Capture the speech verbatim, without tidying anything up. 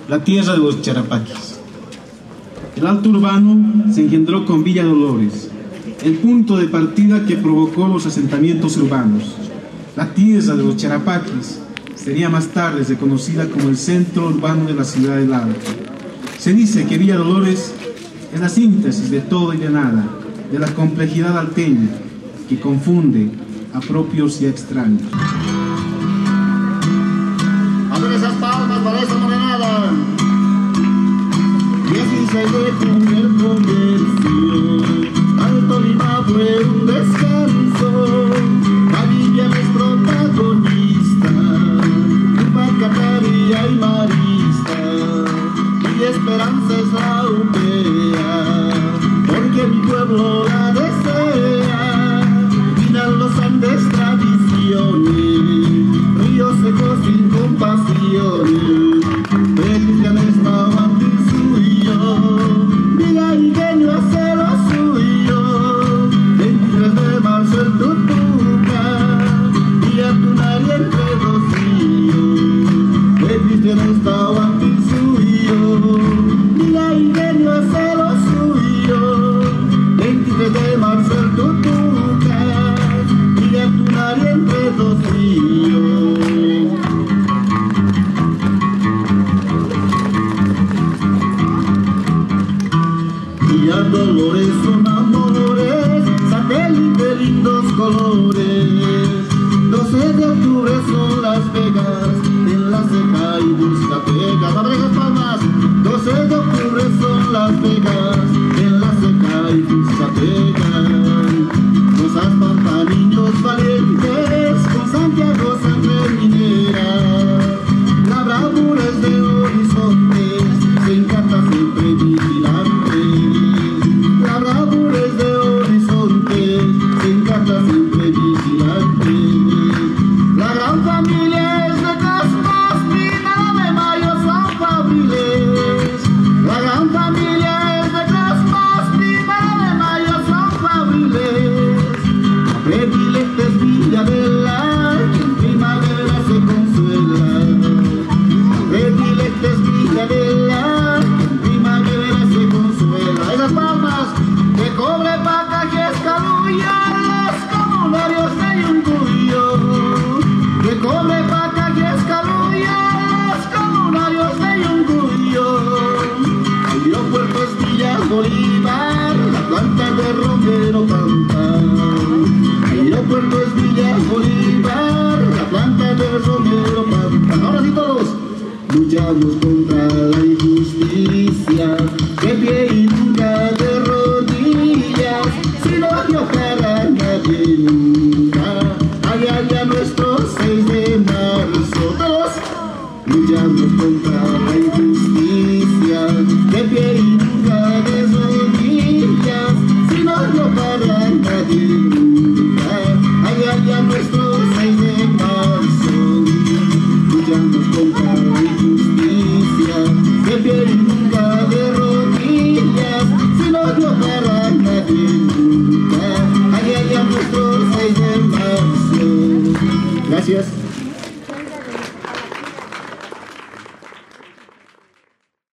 la tierra de los Charapaquis. El Alto Urbano se engendró con Villa Dolores, el punto de partida que provocó los asentamientos urbanos. La tierra de los Charapaquis sería más tarde reconocida como el centro urbano de la ciudad del Alto. Se dice que Villa Dolores es la síntesis de todo y de nada, de la complejidad alteña, que confunde a propios y a extraños. A ver esas palmas para esa morenada. Y así se dejó el comercio. Alto Lima fue un descanso. Vivian es protagonista. Pacataria y Marista. Mi esperanza es la upea, porque mi pueblo la desea. Miran los Andes tradiciones, ríos secos sin compasiones. Cristian estaba antes suyo, mira ingenio hace lo suyo. veintitrés de marzo el Tutuca, y a tu nadie entre dos ríos. Cristian estaba antes suyo, mira ingenio hace lo suyo. veintitrés de marzo el Tutuca, y a tu nadie entre dos ríos. Villa Dolores son amores, satélite lindos colores. doce de octubre son Las Vegas, en la ceja y discotecas. ¡Abre esas palmas! doce de octubre son Las Vegas, en la ceja y discotecas. Rosas Pampa, niños valientes, con Santiago sangre minera. La bravura es de horizontes, se encanta siempre vigilantes. La bravura es de horizontes, se encanta siempre vigilantes. La gran familia es de Cosmos, Primera de Mayo, San Fabriles. La gran familia es de Cosmos, Primera de Mayo, San Fabriles. La predilecta es Villa Vela, que en primavera se consuela. La predilecta es Villa Vela, que en primavera se consuela. Esas palmas de cobre, pacaje, escaluya, los comunarios de Yuncuyo. De cobre, pacaje, escaluya, los comunarios de Yuncuyo. El aeropuerto es Villa Bolívar, la planta de Romero canta. El aeropuerto es Villa Bolívar, la planta de Romero canta. Ahora sí todos luchamos contra la injusticia, de pie y nunca de rodillas, sin odio para nadie nunca. Allá, allá nuestro seis de marzo, todos luchamos contra la injusticia, de pie y nunca de rodillas, sin odio para nadie nunca.